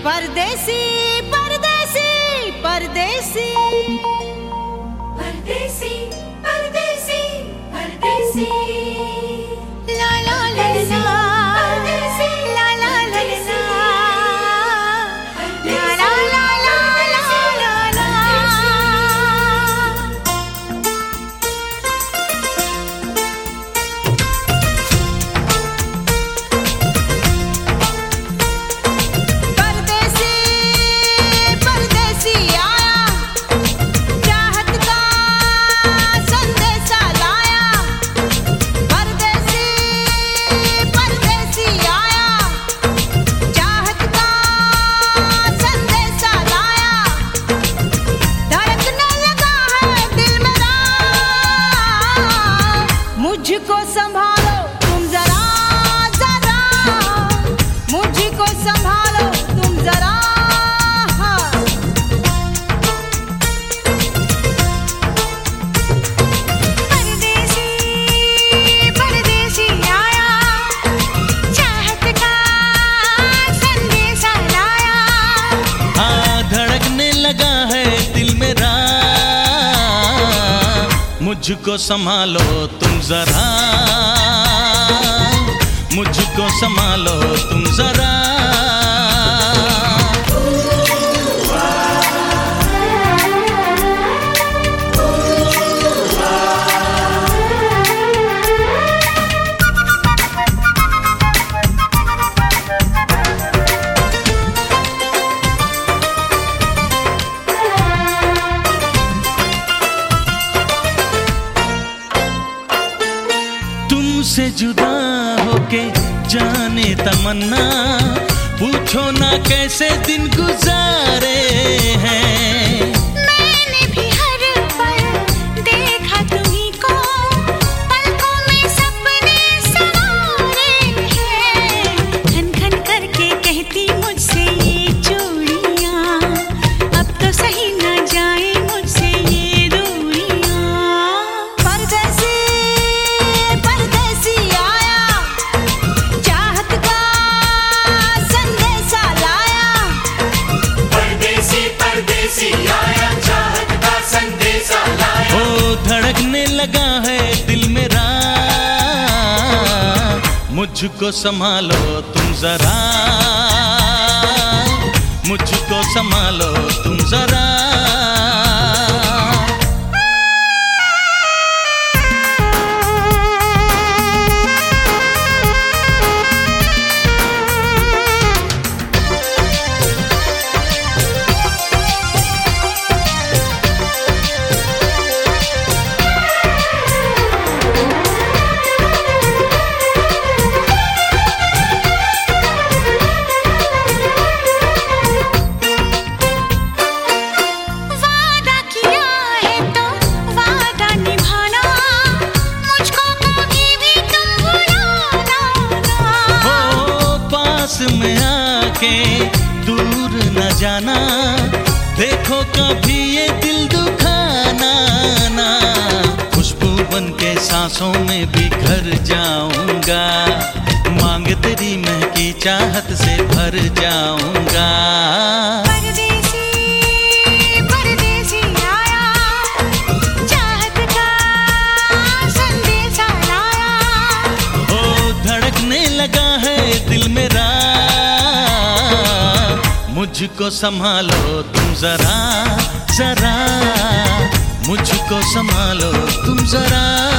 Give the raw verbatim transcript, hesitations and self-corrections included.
परदेसी परदेसी परदेसी परदेसी परदेसी परदेसी ला ला ला ला परदेसी ला ला ला ला ला ला ला ला ला ला। परदेसी परदेसी आया, चाहत का संदेशा लाया। परदेसी परदेसी आया, चाहत का संदेशा लाया। धड़कने लगा है दिल मेरा, मुझको संभालो तुम जरा जरा, मुझको संभालो तुम जरा। परदेसी परदेसी आया, चाहत का संदेशा लाया। हाँ, धड़कने लगा है दिल मेरा, मुझको संभालो तुम जरा, मुझको संभालो तुम जरा। तुमसे जुदा होके जाने तमन्ना, पूछो ना कैसे दिन गुजारे हैं। मैंने भी हर पल देखा तुम्हीं को, पलकों में सपने सवारे हैं। खन खन करके कहती मुझसे ये चूड़ियां, अब तो सही न जाए मुझसे ये दूरियां। परदेसी परदेसी आया, चाहत का संदेशा लाया। परदेसी परदेसी आया, चाहत का संदेशा लाया। ओ धड़कने लगा है दिल मेरा, मुझको संभालो तुम जरा, मुझको संभालो तुम जरा। वादा किया है तो वादा निभाना, मुझको कभी भी तुम भुलाना ना। हो पास में आके दूर न जाना, देखो कभी ये दिल दुखाना ना। खुशबू बन के सांसों में भी घर जाऊंगा, मांग तेरी महकी चाहत से भर जाऊंगा। परदेसी परदेसी आया, चाहत का संदेशा लाया। ओ धड़कने लगा है दिल मेरा, मुझको संभालो तुम जरा जरा, मुझको संभालो तुम जरा।